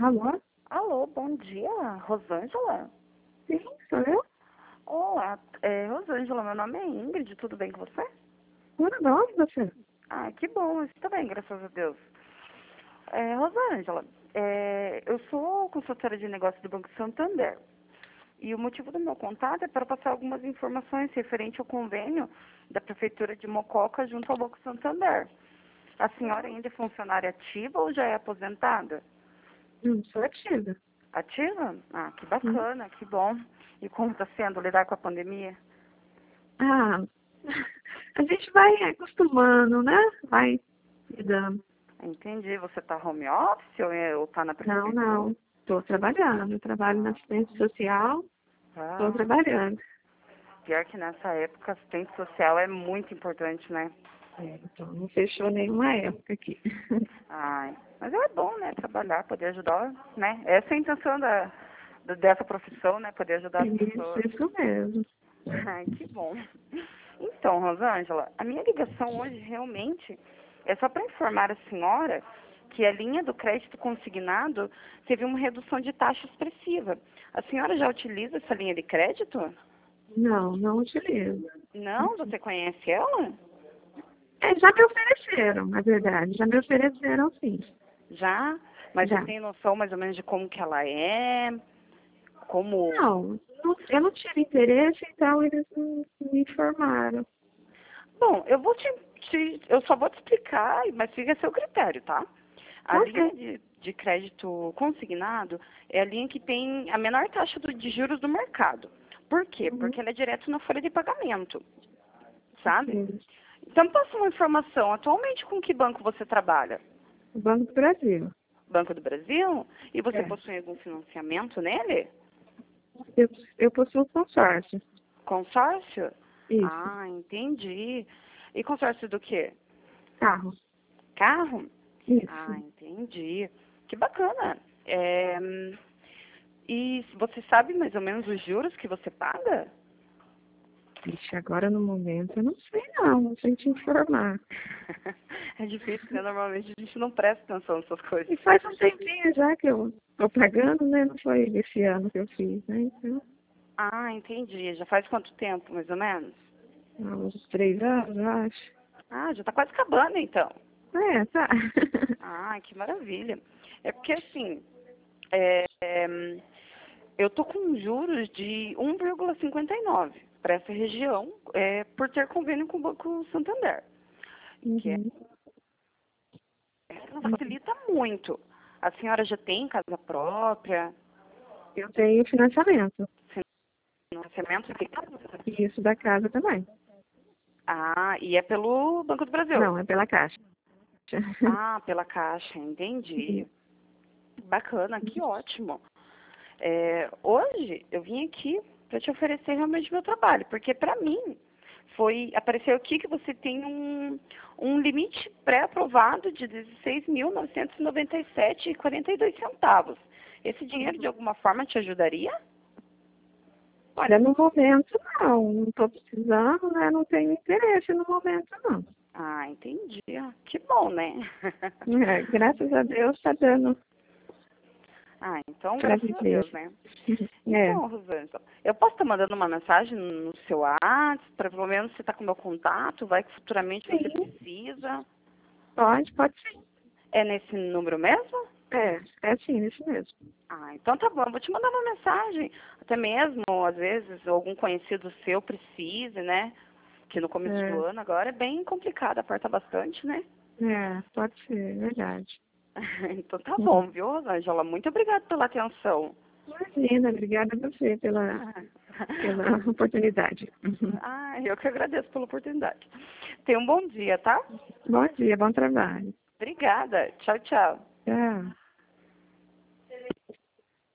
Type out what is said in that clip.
Alô? Alô, bom dia, Rosângela? Sim, sou eu? Olá, Rosângela, meu nome é Ingrid, tudo bem com você? Tudo bom e você? Ah, que bom, estou bem, graças a Deus. Rosângela, eu sou consultora de negócios do Banco Santander e o motivo do meu contato é para passar algumas informações referente ao convênio da Prefeitura de Mococa junto ao Banco Santander. A senhora ainda é funcionária ativa ou já é aposentada? Sou ativa. Ativa? Ah, que Hum. bacana, que bom. E como está sendo lidar com a pandemia? Ah, a gente vai acostumando, né? Vai lidando. Entendi. Você está home office ou está na Não, prefeitura? não. Estou trabalhando. Eu trabalho na assistência social. Estou Ah, trabalhando. pior que nessa época assistente social é muito importante, né? Então, não fechou nenhuma época aqui. Ai, mas é bom, né? Trabalhar, poder ajudar, né? Essa é a intenção dessa profissão, né? Poder ajudar as pessoas. Isso mesmo. Ai, que bom. Então, Rosângela, a minha ligação hoje realmente é só para informar a senhora que a linha do crédito consignado teve uma redução de taxa expressiva. A senhora já utiliza essa linha de crédito? Não, não utilizo. Não? Você conhece ela? Já me ofereceram, na verdade. Já me ofereceram, sim. Já? Mas você Já. tem noção mais ou menos de como que ela é? Como... Eu não tive interesse, então eles não me informaram. Bom, eu vou eu só vou te explicar, mas fica a seu critério, tá? A linha Ok. de crédito consignado é a linha que tem a menor taxa de juros do mercado. Por quê? Uhum. Porque ela é direto na folha de pagamento, sabe? Sim. Então, me passa uma informação. Atualmente, com que banco você trabalha? O Banco do Brasil. Banco do Brasil? E você É. possui algum financiamento nele? Eu possuo consórcio. Consórcio? Isso. Ah, entendi. E consórcio do quê? Carro. Carro? Ah, Isso. entendi. Que bacana. E você sabe mais ou menos os juros que você paga? Ixi, agora no momento eu não sei não, não sei te informar. É difícil, né? Normalmente a gente não presta atenção nessas coisas. E faz um tempinho já que eu tô pagando, né? Não foi esse ano que eu fiz, né? Então, Ah, entendi. Já faz quanto tempo, mais ou menos? há uns 3 anos, eu acho. Ah, já tá quase acabando, então. É, tá. Ah, que maravilha. É porque, assim, é, é, eu tô com juros de 1,59 para essa região, por ter convênio com o Banco Santander, que Uhum. facilita muito. A senhora já tem casa própria, Eu tenho financiamento. financiamento de casa? E isso da casa também. Ah, e é pelo Banco do Brasil? Não, é pela Caixa. Ah, pela Caixa, entendi. Bacana, que ótimo. Hoje eu vim aqui para te oferecer realmente meu trabalho, porque para mim apareceu aqui que você tem um limite pré-aprovado de 16.997,42 centavos. Esse dinheiro de alguma forma te ajudaria? Olha, no momento não estou precisando, né? Não tenho interesse no momento não. Ah, entendi. Que bom, né? É, graças a Deus está dando Ah, então para graças a viver. Deus, né? É, Então, Rosângela, eu posso estar mandando uma mensagem no seu WhatsApp, para pelo menos você estar com o meu contato, vai que futuramente você sim, precisa. pode sim. É nesse número mesmo? É sim, isso mesmo. Ah, então tá bom, eu vou te mandar uma mensagem, até mesmo, às vezes, algum conhecido seu precise, né? Que no começo do É, ano agora é bem complicado, aperta bastante, né? pode ser, é verdade. Então tá bom, viu, Rosângela? Muito obrigada pela atenção. Imagina, obrigada a você pela oportunidade. Ah, eu que agradeço pela oportunidade. Tenha um bom dia, tá? Bom dia, bom trabalho. Obrigada. Tchau, tchau. Tchau.